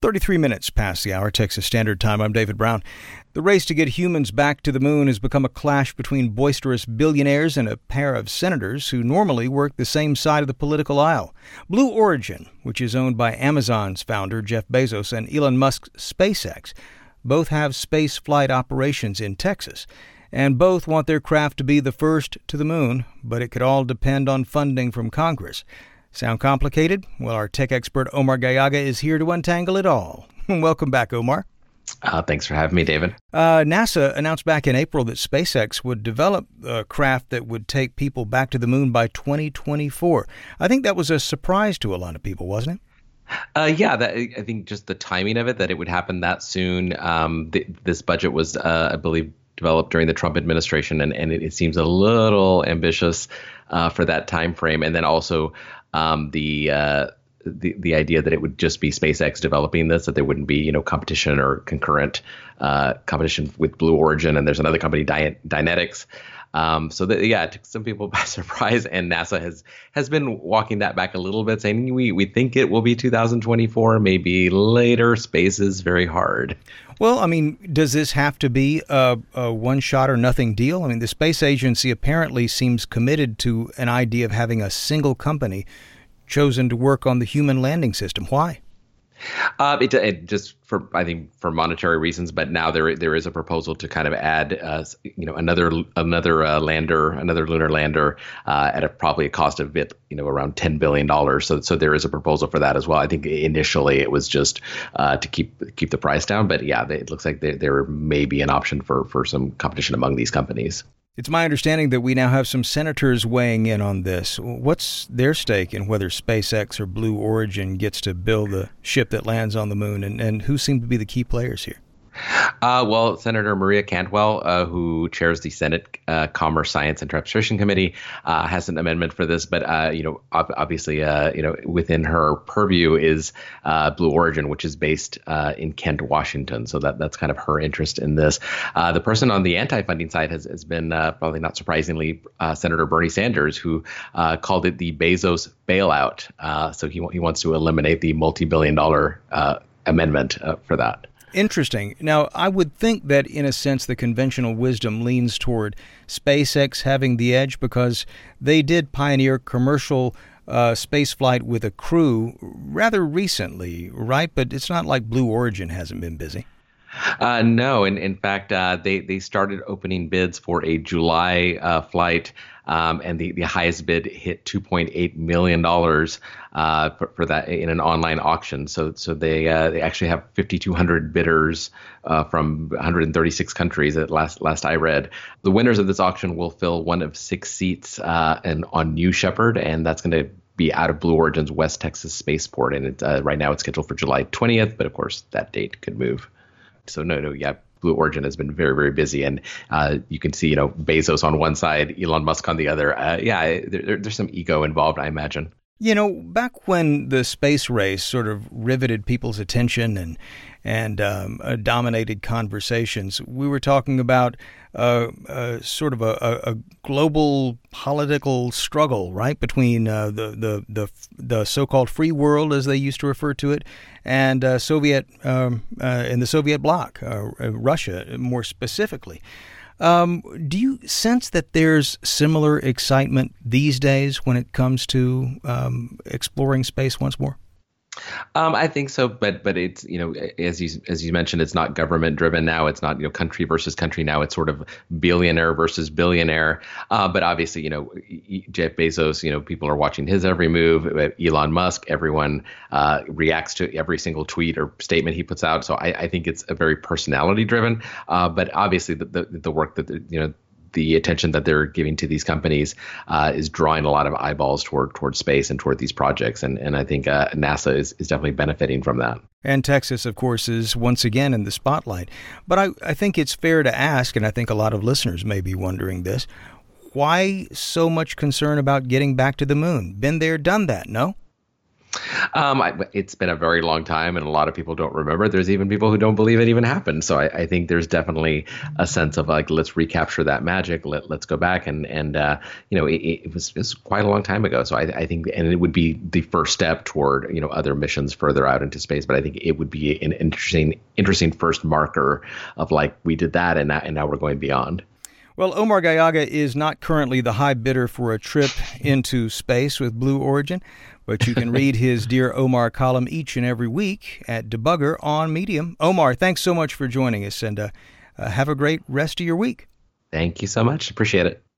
33 minutes past the hour, Texas Standard Time. I'm David Brown. The race to get humans back to the moon has become a clash between boisterous billionaires and a pair of senators who normally work the same side of the political aisle. Blue Origin, which is owned by Amazon's founder Jeff Bezos and Elon Musk's SpaceX, both have space flight operations in Texas, and both want their craft to be the first to the moon, but it could all depend on funding from Congress. Sound complicated? Well, our tech expert Omar Gallaga is here to untangle it all. Welcome back, Omar. Thanks for having me, David. NASA announced back in April that SpaceX would develop a craft that would take people back to the moon by 2024. I think that was a surprise to a lot of people, wasn't it? I think just the timing of it, that it would happen that soon. This budget was, I believe, developed during the Trump administration, and it seems a little ambitious for that time frame. And then also the idea that it would just be SpaceX developing this, that there wouldn't be competition or concurrent competition with Blue Origin, and there's another company, Dynetics. It took some people by surprise, and NASA has been walking that back a little bit, saying we think it will be 2024, maybe later. Space is very hard. Well, I mean, does this have to be a one-shot or nothing deal? I mean, the space agency apparently seems committed to an idea of having a single company chosen to work on the human landing system. Why? It just for monetary reasons, but now there is a proposal to kind of add another lunar lander at probably a cost of around $10 billion. So there is a proposal for that as well. I think initially it was just to keep the price down, but it looks like there may be an option for some competition among these companies. It's my understanding that we now have some senators weighing in on this. What's their stake in whether SpaceX or Blue Origin gets to build the ship that lands on the moon, and who seem to be the key players here? Well, Senator Maria Cantwell, who chairs the Senate Commerce, Science, and Transportation Committee, has an amendment for this. But, obviously, within her purview is Blue Origin, which is based in Kent, Washington. So that's kind of her interest in this. The person on the anti-funding side has been, probably not surprisingly, Senator Bernie Sanders, who called it the Bezos bailout. So he wants to eliminate the multi-billion-dollar amendment for that. Interesting. Now, I would think that, in a sense, the conventional wisdom leans toward SpaceX having the edge because they did pioneer commercial space flight with a crew rather recently, right? But it's not like Blue Origin hasn't been busy. No, in fact, they started opening bids for a July flight, and the highest bid hit $2.8 million for that in an online auction. So they actually have 5,200 bidders from 136 countries at last I read. The winners of this auction will fill one of 6 seats and on New Shepard, and that's going to be out of Blue Origin's West Texas spaceport. And right now it's scheduled for July 20th, but of course that date could move. So Blue Origin has been very, very busy, and you can see, Bezos on one side, Elon Musk on the other. There's some ego involved, I imagine. Back when the space race sort of riveted people's attention and dominated conversations, we were talking about sort of a global political struggle, right, between the so-called free world, as they used to refer to it, and Soviet in the Soviet bloc, Russia more specifically. Do you sense that there's similar excitement these days when it comes to exploring space once more? I think so, but it's, as you mentioned, it's not government driven now. It's not, country versus country now. It's sort of billionaire versus billionaire. But obviously, Jeff Bezos, people are watching his every move. Elon Musk, everyone reacts to every single tweet or statement he puts out. So I think it's a very personality driven. But obviously, the work that the attention that they're giving to these companies is drawing a lot of eyeballs toward space and toward these projects. And I think NASA is definitely benefiting from that. And Texas, of course, is once again in the spotlight. But I think it's fair to ask, and I think a lot of listeners may be wondering this, why so much concern about getting back to the moon? Been there, done that, no? It's been a very long time, and a lot of people don't remember. There's even people who don't believe it even happened. So I think there's definitely a sense of like, let's recapture that magic. Let's go back and it was quite a long time ago. So I think, and it would be the first step toward other missions further out into space. But I think it would be an interesting first marker of like, we did that, and now we're going beyond. Well, Omar Gallaga is not currently the high bidder for a trip into space with Blue Origin, but you can read his Dear Omar column each and every week at Debugger on Medium. Omar, thanks so much for joining us, and have a great rest of your week. Thank you so much. Appreciate it.